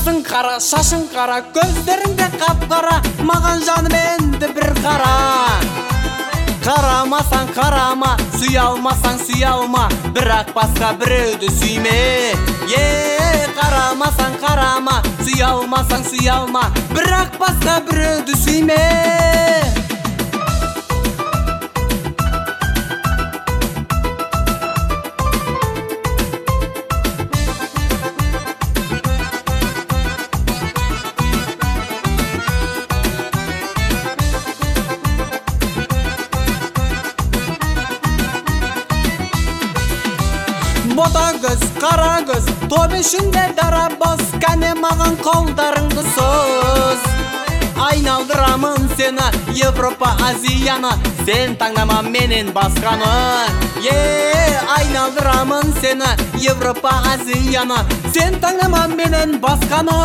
басың қара, шашың қара, көздеріңде қап-қара, маған жаным енді бір қара. Қарамасаң қарама, сүйе алмасаң сүйе алма, бірақ басқа біреуді сүйме. Қарамасаң қарама, сүйе алмасаң сүйе алма, бірақ басқа біреуді сүйме. Бота көз, қара көз, топ ішінде дара боз, кәне маған қолдарыңды соз. Айналдырамын сені, Европа, Азияны, сен таңдама менен басқаны. Айналдырамын сені, Европа, Азияны, сен таңдама менен басқаны.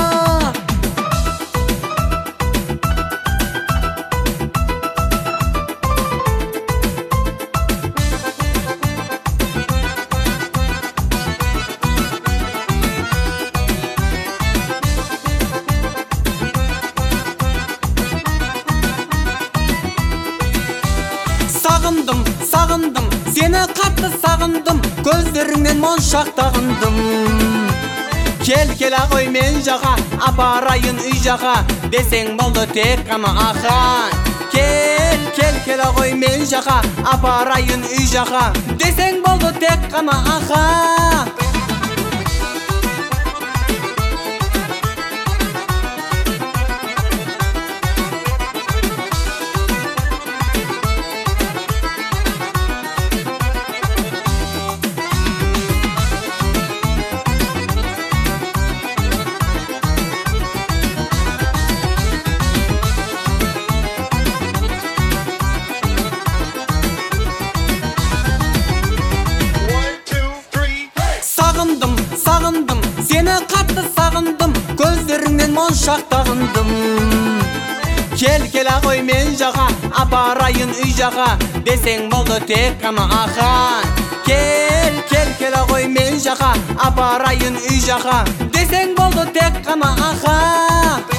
Сағындым, сағындым, сені қатты сағындым, көздеріңнен моншақтағындым. Кел ағой мен жаға, апарайын үй жаға, десең болды тек қана аха. Кел ағой мен жаға, апарайын үй жаға, десең болды тек қана аха. Сағындым, сағындым, сені қатты сағындым, көздеріңнен моншақтағындым. Кел ағой мен жаға, апарайын үй жаға, десең болды тек қана аха. Кел ағой мен жаға, апарайын үй жаға, десең болды тек қана аха.